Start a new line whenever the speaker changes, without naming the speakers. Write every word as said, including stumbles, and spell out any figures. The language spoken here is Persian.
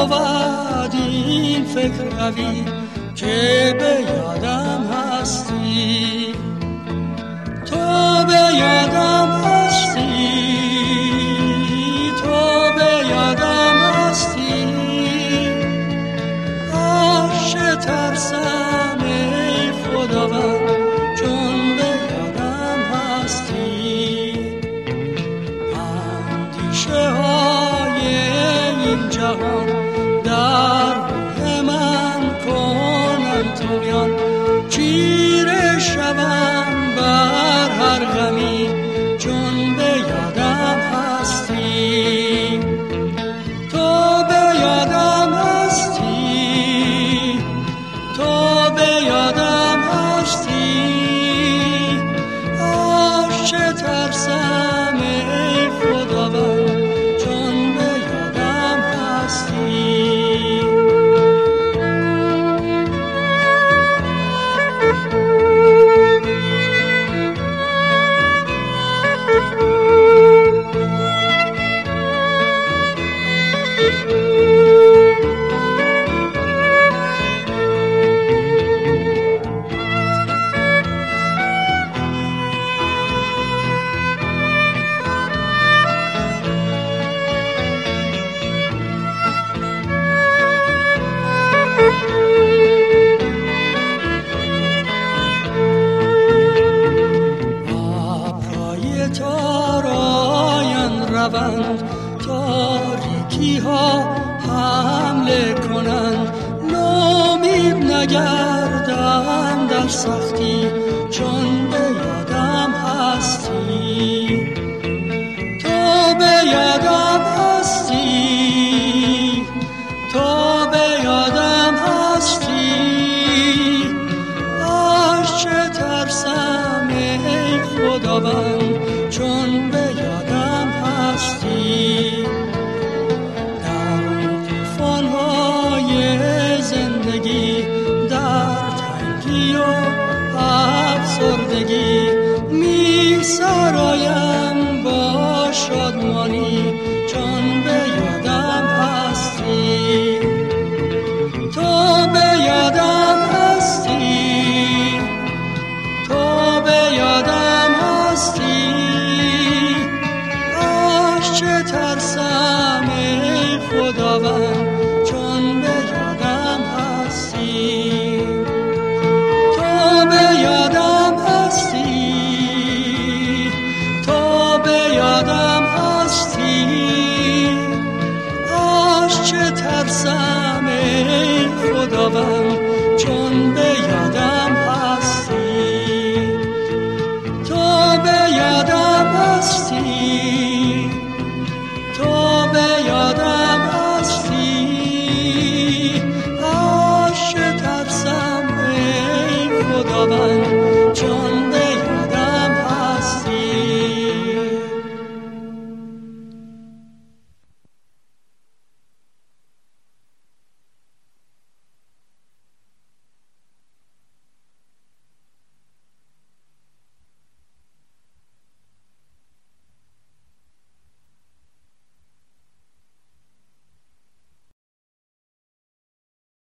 بود این فکر قوی که به یادم هستی، تو به یادم هستی، تو به یادم هستی. آه چه ترسم ای خداوند چون به یادم هستی. اندیشه های این جهان در روح من کنن طغیان، چیره شوم بر هر غمی چون به یادم هستی، تو به یادم هستی، تو به یادم هستی. آه چه ترسم ای خداوند چون به یادم هستی. ابرهای تاراین روند، تاریکی ها حمله کنند، نومید نگردم در سختی چون به یادم هستی، تو به یادم هستی، تو به یادم هستی. آه چه ترسم ای خداوند چون به یادم هستی. در طوفان‌های زندگی، در تنگی و افسردگی، می سرایم با شادمانی چون به یادم هستی، تو به یادم هستی، تو به یادم هستی. آه چه ترسم ای خداوند چون به یادم هستی، تو به یادم هستی، تو به یادم هستی. آه چه ترسم ای خداوند